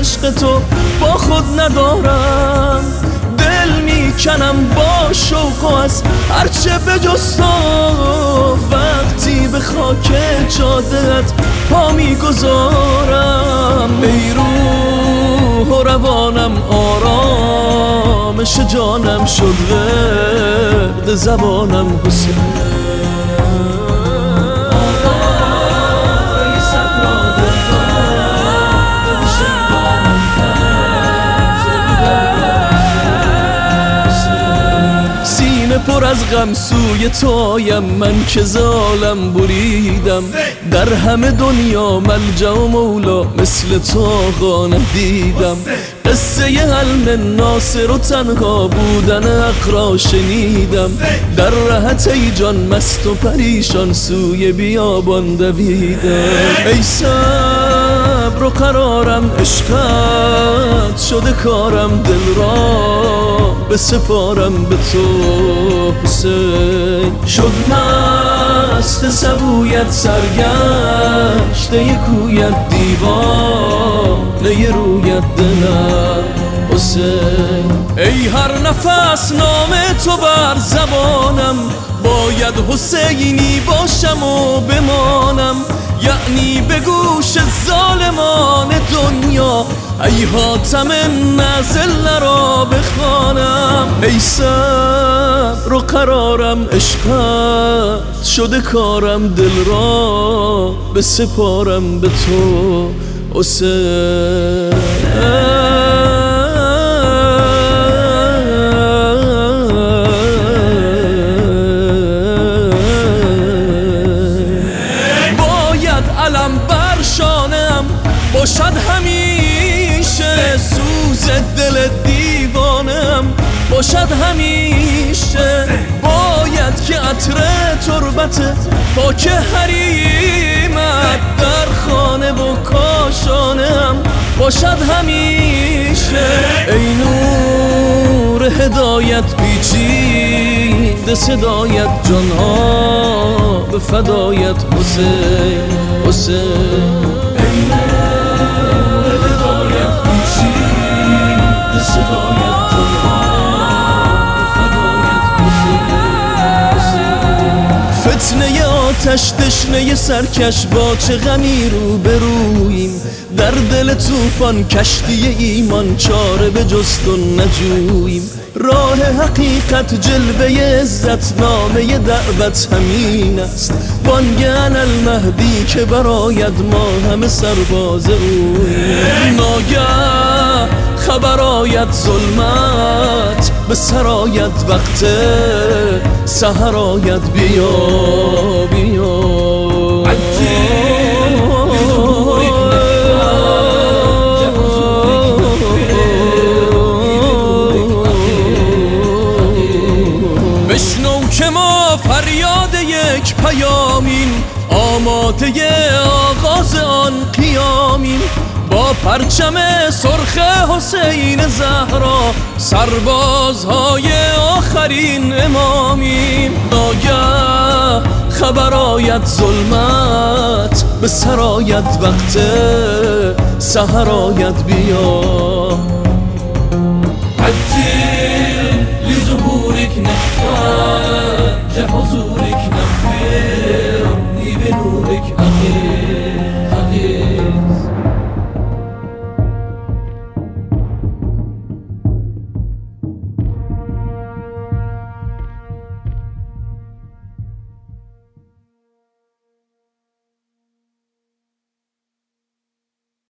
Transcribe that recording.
عشق تو با خود ندارم. دل میکنم با شوق و از هرچه به جز تو، وقتی به خاک جاده‌ات پا میگذارم. ای روح و روانم آرامش جانم شد ورد زبانم حسین. پر از غم سوی تو آیم من که ظالم بریدم. در همه دنیا ملجأ و مولا مثل تو آقا ندیدم. قصه حلم ناصر و تنها بودن حق را شنیدم. در رهت ای جان مست و پریشان سوی بیابان دویدم. ای صبر و قرارم عشقت شده کارم، دل را بسپارم به تو حسین. شد مست سبویت سرگشته کویت دیوانه رویت دلم حسین. ای هر نفس نام تو بر زبانم، باید حسینی باشم و بمانم. یعنی به گوش ظالمان دنیا ای حاتم نزل را بخوانم. ای صبر و قرارم عشقت شده کارم، دل را بسپارم به تو حسین. علم بر شانم باشد همیشه، سوز دل دیوانم باشد همیشه. باید که عطر تربت پاک حریمت در خانه و کاشانم باشد همیشه. ای نور هدایت پیچیده صدایت، جانها به فدایت حسین حسین. ای نور هدایت پیچیده صدایت، جانها به فدایت حسین حسین. فتنه آتش تشنه سرکش با چه غمی رو برویم. در دل طوفان کشتی ایمان چاره به جز تو نجوییم. راه حقیقت جلوه عزت نامه دعوت همین است. بانگ انالمهدی که براید ما همه سرباز اوییم. ناگه خبر آید ظلمت به سرایت، وقت سحر آید بیا بیا. بشنو که ما فریاد یک پیامیم، آماده آغاز آن قیامیم. با پرچم سرخ حسین زهرا سربازهای آخرین امامیم. ناگه خبر آید ظلمت به سرایت، وقت سحر آید بیا. عجل لظهورك نحتاج حضور